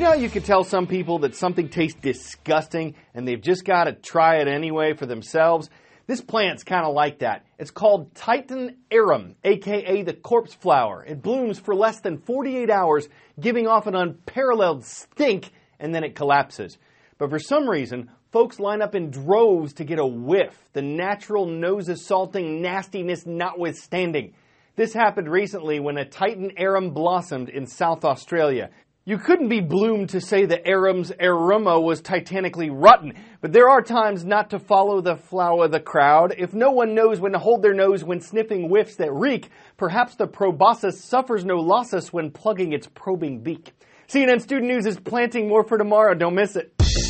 know how you can tell some people that something tastes disgusting and they've just got to try it anyway for themselves? This plant's kind of like that. It's called Titan arum, aka the corpse flower. It blooms for less than 48 hours, giving off an unparalleled stink, and then it collapses. But for some reason, folks line up in droves to get a whiff, the natural nose-assaulting nastiness notwithstanding. This happened recently when a Titan arum blossomed in South Australia. You couldn't be bloomed to say the arum's aroma was titanically rotten, but there are times not to follow the flow of the crowd. If no one knows when to hold their nose when sniffing whiffs that reek, perhaps the proboscis suffers no losses when plugging its probing beak. CNN Student News is planting more for tomorrow. Don't miss it.